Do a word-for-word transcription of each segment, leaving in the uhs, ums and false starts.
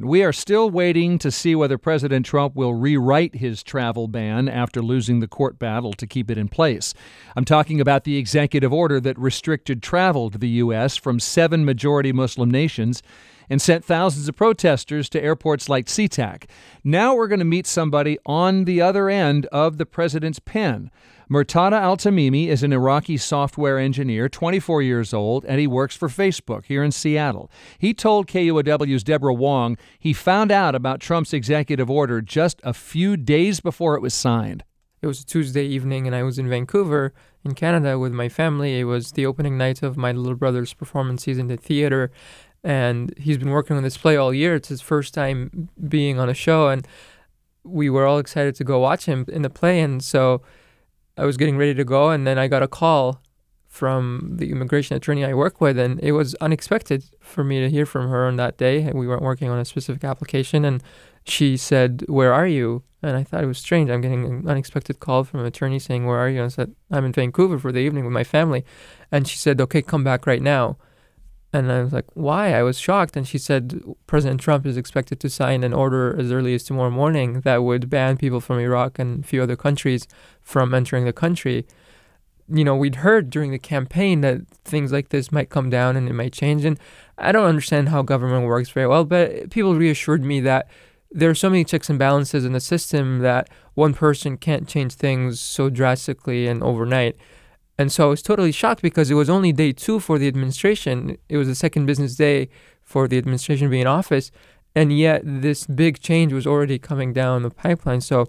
We are still waiting to see whether President Trump will rewrite his travel ban after losing the court battle to keep it in place. I'm talking about the executive order that restricted travel to the U S from seven majority Muslim nations and sent thousands of protesters to airports like SeaTac. Now we're going to meet somebody on the other end of the president's pen. Murtada Al-Tamimi is an Iraqi software engineer, twenty-four years old, and he works for Facebook here in Seattle. He told K U O W's Deborah Wong he found out about Trump's executive order just a few days before it was signed. It was a Tuesday evening, and I was in Vancouver, in Canada, with my family. It was the opening night of my little brother's performance. He's in the theater, and he's been working on this play all year. It's his first time being on a show, and we were all excited to go watch him in the play. And so I was getting ready to go, and then I got a call from the immigration attorney I work with, and it was unexpected for me to hear from her on that day. We weren't working on a specific application, and she said, "Where are you?" And I thought it was strange. I'm getting an unexpected call from an attorney saying, "Where are you?" And I said, "I'm in Vancouver for the evening with my family." And she said, "Okay, come back right now." And I was like, "Why?" I was shocked. And she said, President Trump is expected to sign an order as early as tomorrow morning that would ban people from Iraq and a few other countries from entering the country. You know, we'd heard during the campaign that things like this might come down and it might change. And I don't understand how government works very well, but people reassured me that there are so many checks and balances in the system that one person can't change things so drastically and overnight. And so I was totally shocked because it was only day two for the administration. It was the second business day for the administration to be in office. And yet this big change was already coming down the pipeline. So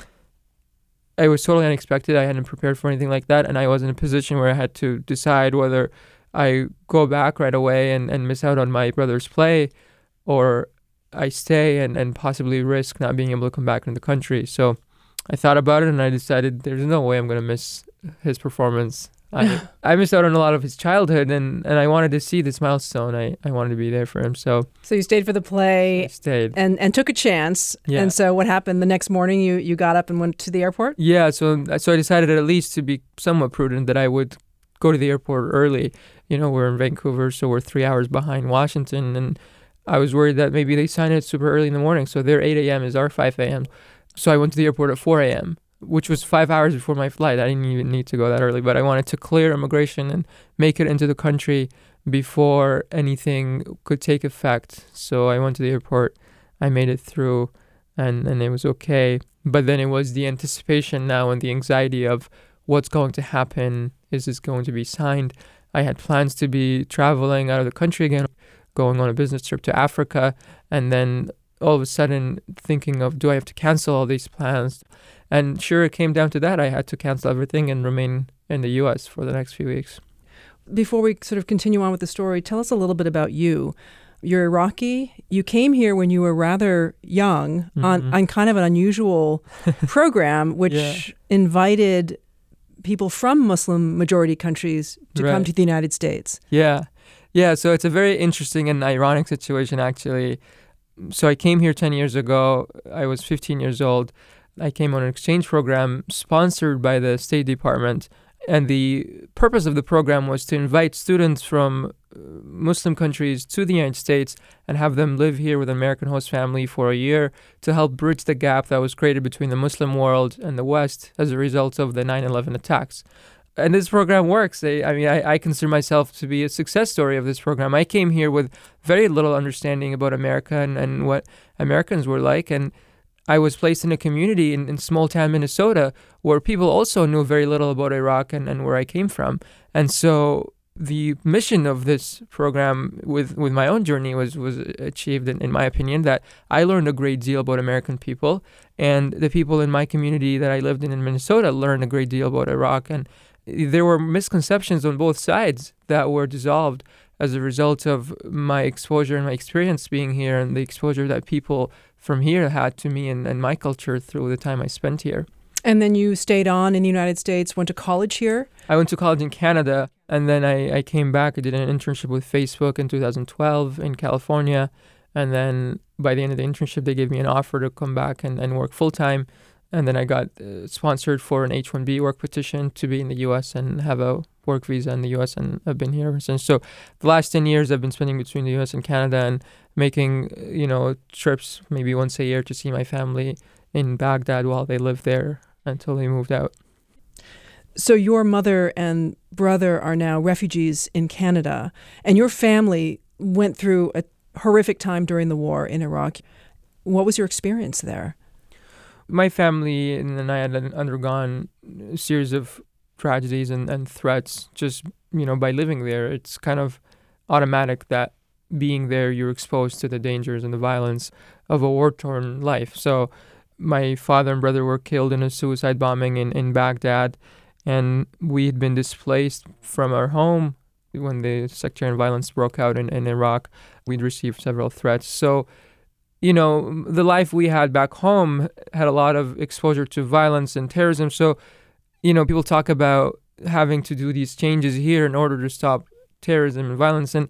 it was totally unexpected. I hadn't prepared for anything like that. And I was in a position where I had to decide whether I go back right away and, and miss out on my brother's play, or I stay and, and possibly risk not being able to come back into the country. So I thought about it, and I decided there's no way I'm going to miss his performance. I I missed out on a lot of his childhood, and, and I wanted to see this milestone. I, I wanted to be there for him. So so you stayed for the play. I stayed. And and took a chance. Yeah. And so what happened the next morning? You, you got up and went to the airport? Yeah, so so I decided at least to be somewhat prudent that I would go to the airport early. You know, we're in Vancouver, so we're three hours behind Washington, and I was worried that maybe they sign it super early in the morning. So their eight a.m. is our five a.m. So I went to the airport at four a.m., which was five hours before my flight. I didn't even need to go that early, but I wanted to clear immigration and make it into the country before anything could take effect. So I went to the airport. I made it through, and, and it was okay. But then it was the anticipation now and the anxiety of what's going to happen. Is this going to be signed? I had plans to be traveling out of the country again, going on a business trip to Africa, and then all of a sudden thinking of, do I have to cancel all these plans? And sure, it came down to that. I had to cancel everything and remain in the U S for the next few weeks. Before we sort of continue on with the story, tell us a little bit about you. You're Iraqi. You came here when you were rather young mm-hmm. on, on kind of an unusual program, which yeah. invited people from Muslim majority countries to right. come to the United States. Yeah. Yeah, so it's a very interesting and ironic situation, actually. So I came here ten years ago. I was fifteen years old. I came on an exchange program sponsored by the State Department. And the purpose of the program was to invite students from Muslim countries to the United States and have them live here with an American host family for a year to help bridge the gap that was created between the Muslim world and the West as a result of the nine eleven attacks. And this program works. I, I mean, I, I consider myself to be a success story of this program. I came here with very little understanding about America and, and what Americans were like. And I was placed in a community in, in small town Minnesota where people also knew very little about Iraq and, and where I came from. And so the mission of this program with, with my own journey was, was achieved, in, in my opinion, that I learned a great deal about American people. And the people in my community that I lived in in Minnesota learned a great deal about Iraq. And there were misconceptions on both sides that were dissolved as a result of my exposure and my experience being here and the exposure that people from here had to me and, and my culture through the time I spent here. And then you stayed on in the United States, went to college here? I went to college in Canada, and then I, I came back. I did an internship with Facebook in two thousand twelve in California. And then by the end of the internship, they gave me an offer to come back and, and work full-time. And then I got uh, sponsored for an H one B work petition to be in the U S and have a work visa in the U S, and I've been here ever since. So the last ten years I've been spending between the U S and Canada and making, you know, trips maybe once a year to see my family in Baghdad while they lived there until they moved out. So your mother and brother are now refugees in Canada, and your family went through a horrific time during the war in Iraq. What was your experience there? My family and I had undergone a series of tragedies and, and threats just, you know, by living there. It's kind of automatic that being there, you're exposed to the dangers and the violence of a war-torn life. So my father and brother were killed in a suicide bombing in, in Baghdad, and we had been displaced from our home when the sectarian violence broke out in, in Iraq. We'd received several threats. So, you know, the life we had back home had a lot of exposure to violence and terrorism. So, you know, people talk about having to do these changes here in order to stop terrorism and violence. And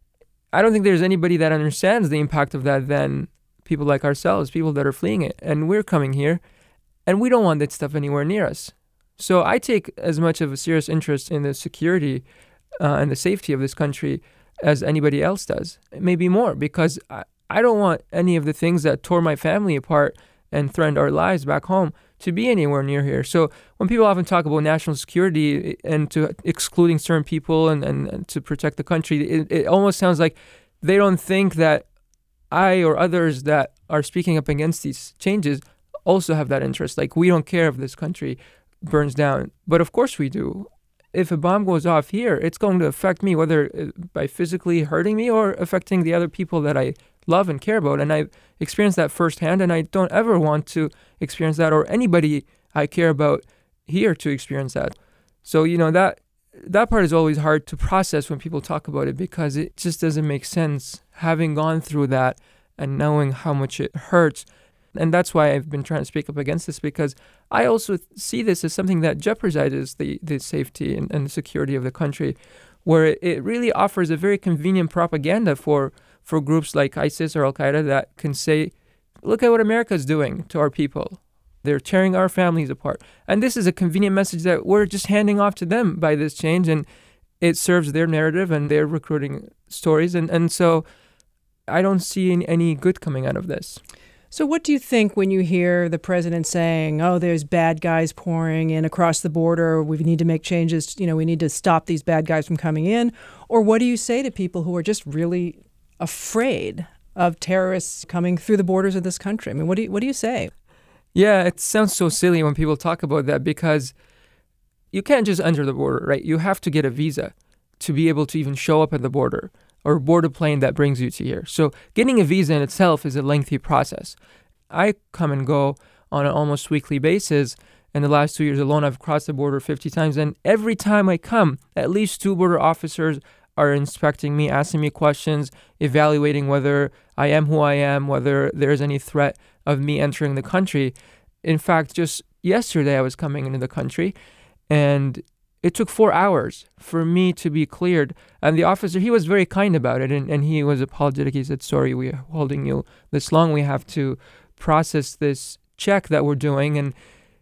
I don't think there's anybody that understands the impact of that than people like ourselves, people that are fleeing it. And we're coming here, and we don't want that stuff anywhere near us. So I take as much of a serious interest in the security uh, and the safety of this country as anybody else does, maybe more, because I, I don't want any of the things that tore my family apart and threatened our lives back home to be anywhere near here. So when people often talk about national security and to excluding certain people and, and, and to protect the country, it, it almost sounds like they don't think that I or others that are speaking up against these changes also have that interest. Like, we don't care if this country burns down. But of course we do. If a bomb goes off here, it's going to affect me, whether by physically hurting me or affecting the other people that I love and care about. And I've experienced that firsthand, and I don't ever want to experience that, or anybody I care about here to experience that. So, you know, that that part is always hard to process when people talk about it, because it just doesn't make sense having gone through that and knowing how much it hurts. And that's why I've been trying to speak up against this, because I also see this as something that jeopardizes the, the safety and, and the security of the country, where it, it really offers a very convenient propaganda for, for groups like ISIS or Al-Qaeda that can say, look at what America's doing to our people. They're tearing our families apart. And this is a convenient message that we're just handing off to them by this change, and it serves their narrative and their recruiting stories. And, and so I don't see any, any good coming out of this. So what do you think when you hear the president saying, oh, there's bad guys pouring in across the border, we need to make changes, you know, we need to stop these bad guys from coming in? Or what do you say to people who are just really afraid of terrorists coming through the borders of this country? I mean, what do you, what do you say? Yeah, it sounds so silly when people talk about that, because you can't just enter the border, right? You have to get a visa to be able to even show up at the border, or board a plane that brings you to here. So getting a visa in itself is a lengthy process. I come and go on an almost weekly basis. In the last two years alone, I've crossed the border fifty times. And every time I come, at least two border officers are inspecting me, asking me questions, evaluating whether I am who I am, whether there's any threat of me entering the country. In fact, just yesterday I was coming into the country, and it took four hours for me to be cleared. And the officer, he was very kind about it, and, and he was apologetic. He said, sorry, we're holding you this long. We have to process this check that we're doing. And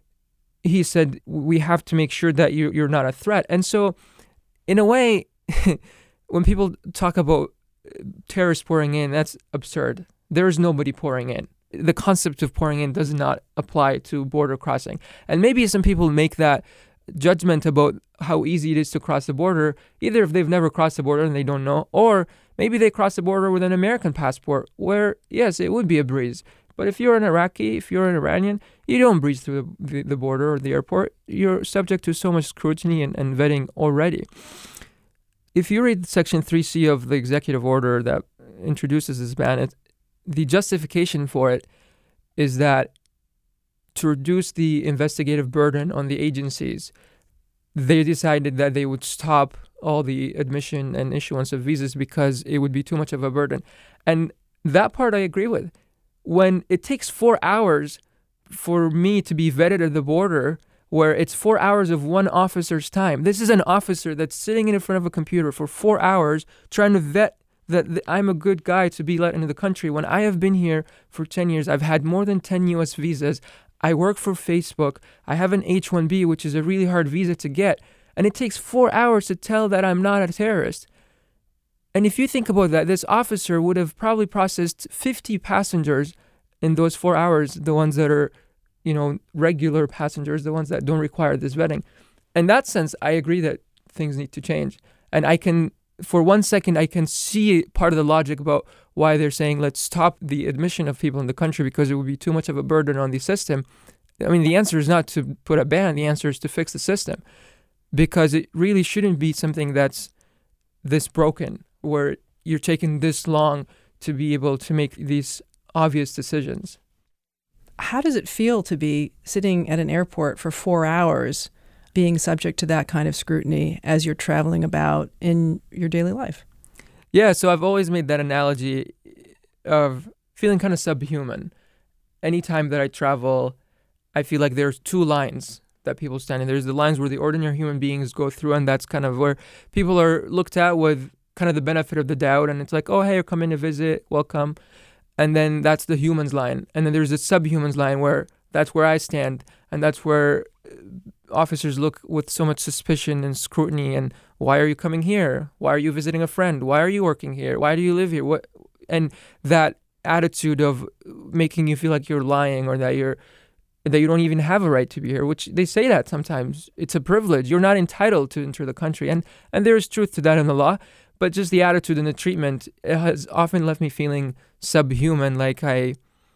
he said, we have to make sure that you, you're not a threat. And so, in a way, when people talk about terrorists pouring in, that's absurd. There is nobody pouring in. The concept of pouring in does not apply to border crossing. And maybe some people make that judgment about how easy it is to cross the border, either if they've never crossed the border and they don't know, or maybe they cross the border with an American passport, where, yes, it would be a breeze. But if you're an Iraqi, if you're an Iranian, you don't breeze through the, the border or the airport. You're subject to so much scrutiny and, and vetting already. If you read Section three C of the executive order that introduces this ban, it, the justification for it is that to reduce the investigative burden on the agencies, they decided that they would stop all the admission and issuance of visas because it would be too much of a burden. And that part I agree with. When it takes four hours for me to be vetted at the border, where it's four hours of one officer's time. This is an officer that's sitting in front of a computer for four hours trying to vet that I'm a good guy to be let into the country. When I have been here for ten years, I've had more than ten U S visas. I work for Facebook. I have an H one B, which is a really hard visa to get. And it takes four hours to tell that I'm not a terrorist. And if you think about that, this officer would have probably processed fifty passengers in those four hours, the ones that are, you know, regular passengers, the ones that don't require this vetting. In that sense, I agree that things need to change. And I can, for one second, I can see part of the logic about why they're saying, let's stop the admission of people in the country because it would be too much of a burden on the system. I mean, the answer is not to put a ban. The answer is to fix the system, because it really shouldn't be something that's this broken, where you're taking this long to be able to make these obvious decisions. How does it feel to be sitting at an airport for four hours being subject to that kind of scrutiny as you're traveling about in your daily life? Yeah, so I've always made that analogy of feeling kind of subhuman. Anytime that I travel, I feel like there's two lines that people stand in. There's the lines where the ordinary human beings go through, and that's kind of where people are looked at with kind of the benefit of the doubt, and it's like, oh, hey, you're coming to visit, welcome. And then that's the humans line. And then there's the subhumans line where that's where I stand, and that's where officers look with so much suspicion and scrutiny. And why are you coming here? Why are you visiting a friend? Why are you working here? Why do you live here? What? And that attitude of making you feel like you're lying, or that you're that you don't even have a right to be here, which they say that sometimes. It's a privilege. You're not entitled to enter the country. And and there is truth to that in the law. But just the attitude and the treatment, it has often left me feeling subhuman, like I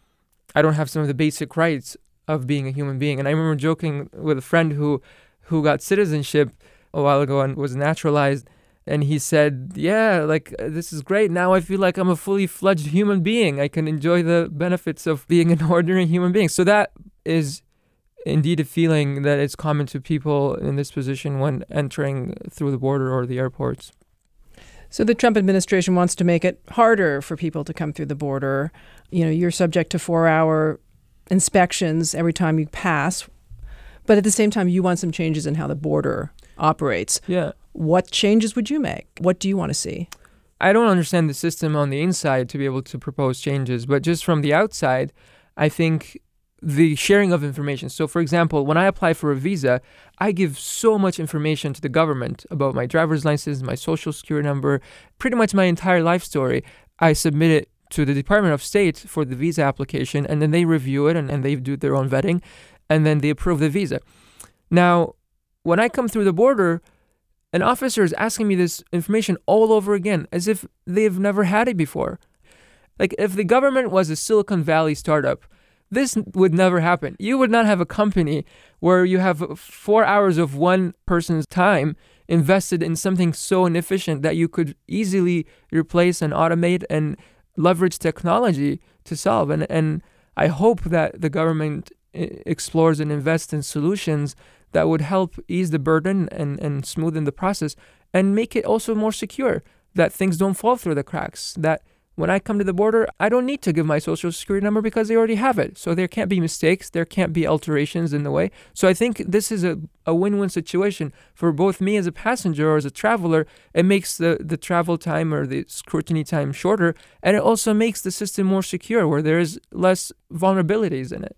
I don't have some of the basic rights of being a human being. And I remember joking with a friend who who got citizenship a while ago and was naturalized. And he said, yeah, like, this is great. Now I feel like I'm a fully fledged human being. I can enjoy the benefits of being an ordinary human being. So that is indeed a feeling that is common to people in this position when entering through the border or the airports. So the Trump administration wants to make it harder for people to come through the border. You know, you're subject to four-hour inspections every time you pass. But at the same time, you want some changes in how the border operates. Yeah. What changes would you make? What do you want to see? I don't understand the system on the inside to be able to propose changes, but just from the outside, I think the sharing of information. So, for example, when I apply for a visa, I give so much information to the government about my driver's license, my social security number, pretty much my entire life story. I submit it to the Department of State for the visa application, and then they review it, and, and they do their own vetting, and then they approve the visa. Now, when I come through the border, an officer is asking me this information all over again, as if they've never had it before. Like, if the government was a Silicon Valley startup, this would never happen. You would not have a company where you have four hours of one person's time invested in something so inefficient that you could easily replace and automate and leverage technology to solve. And, and I hope that the government explores and invests in solutions that would help ease the burden and, and smoothen the process and make it also more secure, that things don't fall through the cracks, that when I come to the border, I don't need to give my social security number because they already have it. So there can't be mistakes. There can't be alterations in the way. So I think this is a, a win-win situation for both me as a passenger or as a traveler. It makes the, the travel time or the scrutiny time shorter. And it also makes the system more secure, where there is less vulnerabilities in it.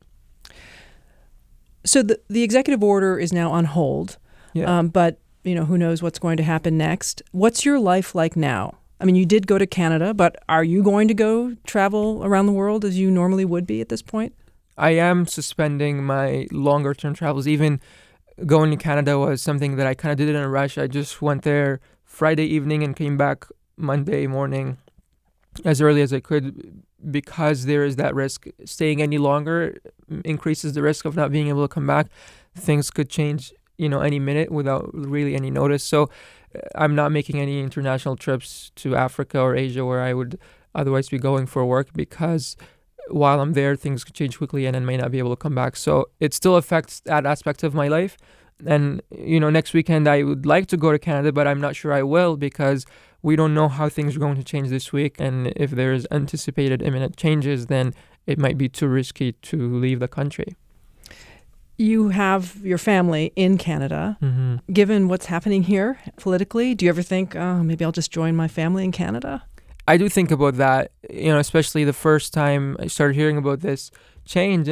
So the, the executive order is now on hold. Yeah. Um, but, you know, who knows what's going to happen next. What's your life like now? I mean, you did go to Canada, but are you going to go travel around the world as you normally would be at this point? I am suspending my longer term travels. Even going to Canada was something that I kind of did in a rush. I just went there Friday evening and came back Monday morning as early as I could, because there is that risk. Staying any longer increases the risk of not being able to come back. Things could change, you know, any minute without really any notice. So I'm not making any international trips to Africa or Asia where I would otherwise be going for work, because while I'm there, things could change quickly and I may not be able to come back. So it still affects that aspect of my life. And, you know, next weekend I would like to go to Canada, but I'm not sure I will, because we don't know how things are going to change this week. And if there's anticipated imminent changes, then it might be too risky to leave the country. You have your family in Canada. Mm-hmm. Given what's happening here politically, do you ever think, oh, maybe I'll just join my family in Canada? I do think about that, you know, especially the first time I started hearing about this change. And,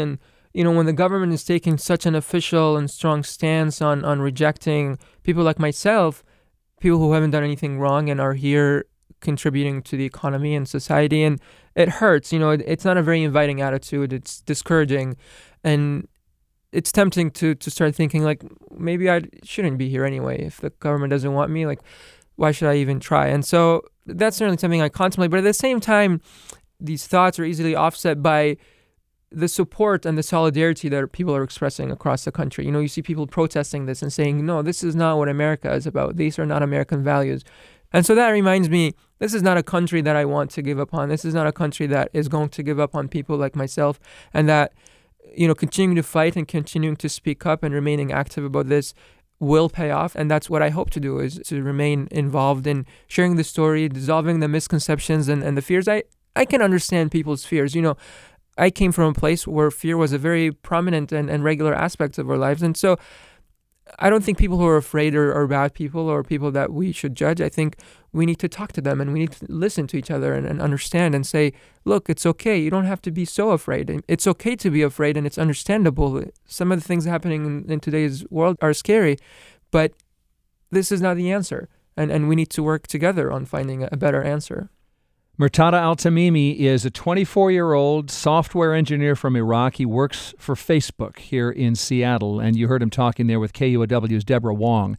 you know, when the government is taking such an official and strong stance on, on rejecting people like myself, people who haven't done anything wrong and are here contributing to the economy and society, and it hurts. You know, it, it's not a very inviting attitude. It's discouraging, and it's tempting to to start thinking like, maybe I shouldn't be here anyway. If the government doesn't want me, like, why should I even try? And so that's certainly something I contemplate. But at the same time, these thoughts are easily offset by the support and the solidarity that people are expressing across the country. You know, you see people protesting this and saying, no, this is not what America is about. These are not American values. And so that reminds me, this is not a country that I want to give up on. This is not a country that is going to give up on people like myself, and that, you know, continuing to fight and continuing to speak up and remaining active about this will pay off. And that's what I hope to do, is to remain involved in sharing the story, dissolving the misconceptions and, and the fears. I, I can understand people's fears. You know, I came from a place where fear was a very prominent and, and regular aspect of our lives. And so I don't think people who are afraid are, are bad people or people that we should judge. I think we need to talk to them and we need to listen to each other and, and understand and say, look, it's okay. You don't have to be so afraid. It's okay to be afraid, and it's understandable. Some of the things happening in, in today's world are scary, but this is not the answer. And, and we need to work together on finding a better answer. Murtada Al-Tamimi is a twenty-four-year-old software engineer from Iraq. He works for Facebook here in Seattle, and you heard him talking there with K U O W's Deborah Wong.